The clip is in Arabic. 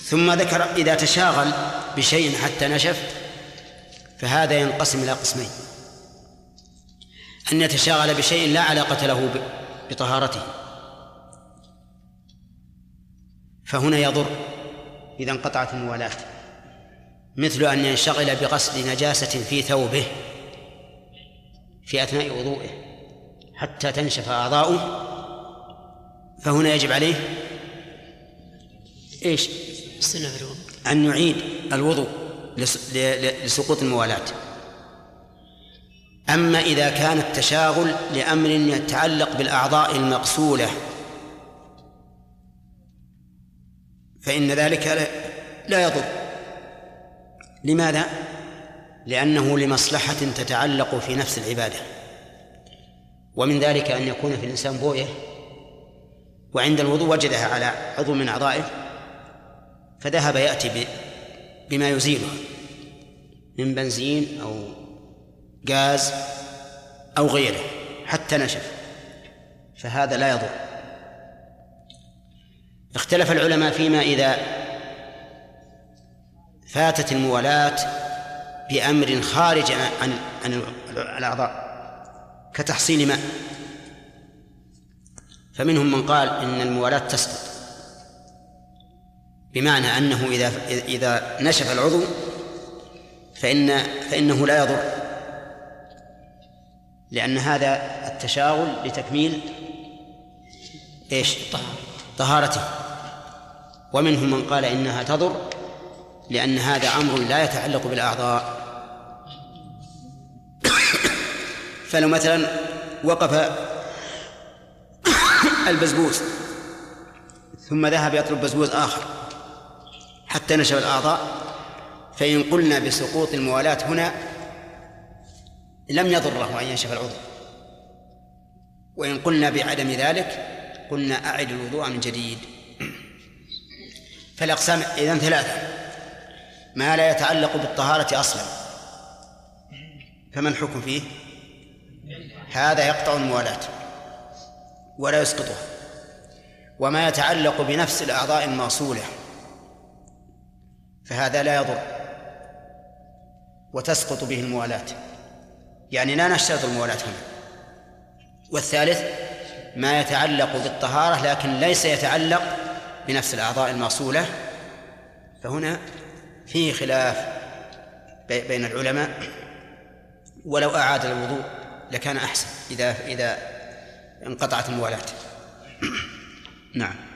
ثم ذكر إذا تشاغل بشيء حتى نشف فهذا ينقسم إلى قسمين: أن يتشاغل بشيء لا علاقة له بطهارته فهنا يضر إذا انقطعت الموالاة، مثل أن ينشغل بغسل نجاسة في ثوبه في أثناء وضوئه حتى تنشف أعضاؤه، فهنا يجب عليه إيش؟ أن يعيد الوضوء لسقوط الموالاة. أما إذا كان التشاغل لأمر يتعلق بالأعضاء المغسولة فإن ذلك لا يضر. لماذا؟ لأنه لمصلحة تتعلق في نفس العبادة، ومن ذلك أن يكون في الإنسان بوية وعند الوضوء وجدها على عضو من أعضائه فذهب يأتي بما يزيله من بنزين أو غاز أو غيره حتى نشف، فهذا لا يضر. اختلف العلماء فيما إذا فاتت الموالاة بأمر خارج عن الأعضاء كتحصيل ماء، فمنهم من قال إن الموالاة تسقط، بمعنى أنه إذا نشف العضو فإنه لا يضر، لأن هذا التشاغل لتكميل إيش؟ طهارته. ومنهم من قال إنها تضر لأن هذا أمر لا يتعلق بالأعضاء. فلو مثلا وقف البزبوز ثم ذهب يطلب بزبوز آخر حتى نشف الأعضاء، فإن قلنا بسقوط الموالاة هنا لم يضره أن ينشف العضو، وإن قلنا بعدم ذلك قلنا أعد الوضوء من جديد. فالأقسام إذن ثلاثة: ما لا يتعلق بالطهارة أصلا فما الحكم فيه؟ هذا يقطع الموالاة ولا يسقطها. وما يتعلق بنفس الأعضاء المغسولة فهذا لا يضر وتسقط به الموالاة، يعني لا نشترط الموالاة هنا. والثالث ما يتعلق بالطهارة لكن ليس يتعلق بنفس الأعضاء المغسولة، فهنا فيه خلاف بين العلماء، ولو أعاد الوضوء لكان أحسن إذا انقطعت الموالاة. نعم.